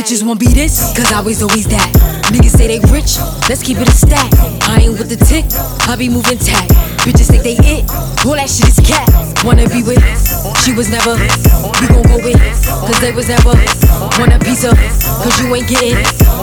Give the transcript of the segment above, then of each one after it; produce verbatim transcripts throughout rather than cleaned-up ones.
Bitches won't be this, cause I was always that. Niggas say they rich, let's keep it a stack. I ain't with the tick, I be moving tack. Bitches think they it, all that shit is cat. Wanna be with, she was never. We gon' go with, cause they was never. Want a piece of, cause you ain't getting.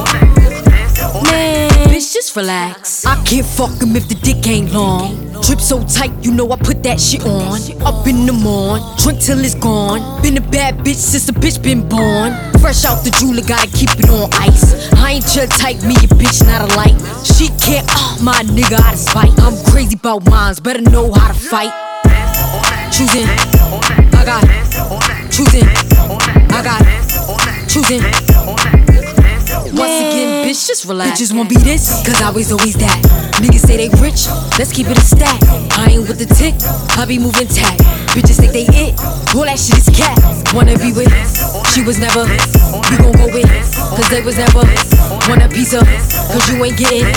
Man, bitch, just relax. I can't fuck him if the dick ain't long. Drip so tight, you know I put that shit on. Up in the morn, drink till it's gone. Been a bad bitch since the bitch been born. Fresh out the jeweler, gotta keep it on ice. I ain't your type, me a bitch, not a light. She can't, uh, my nigga out of spite. I'm crazy about mines, better know how to fight. Choosing, I got choosing, I got choosing. Once again, bitch, just relax. Bitches won't be this, cause I was always that. Niggas say they rich, let's keep it a stack. I ain't with the tick, I be moving tack. Bitches think they it, all that shit is cat. Wanna be with, she was never. We gon' go with, cause they was never. Want a piece of, cause you ain't getting.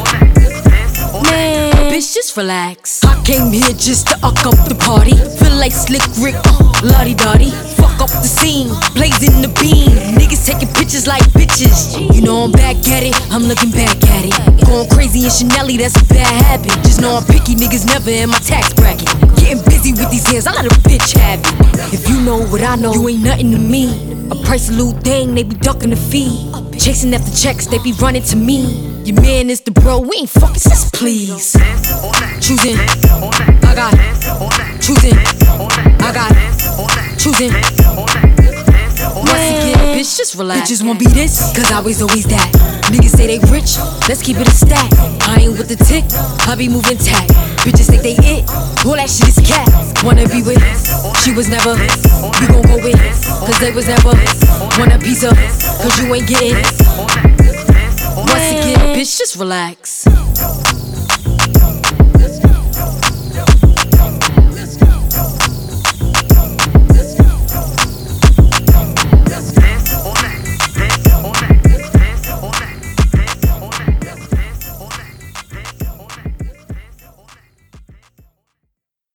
Man, bitch, just relax. I came here just to uck up the party. Feel like Slick Rick, uh, lottie-dottie. Fuck up the scene, blazing the beam. Niggas taking pictures like bitches. You know I'm back at it, I'm looking back at it. Going crazy in Chanel, that's a bad habit. Just know I'm picky, niggas never in my tax bracket. Getting busy with these hands, I let a bitch have it. If you know what I know, you ain't nothing to me. A price a little thing, they be ducking the fee. Chasing after checks, they be running to me. Your man is the bro, we ain't fucking sis, please. Choosing, I got choosing, I got choosing. Once again, bitch, just relax. Bitches won't be this, cause I was always that. Niggas say they rich, let's keep it a stack. I ain't with the tick, I be moving tack. Bitches think they it, all that shit is cat. Wanna be with, she was never. We gon' go with, cause they was never. Want a piece of, cause you ain't getting. Once again, bitch, just relax.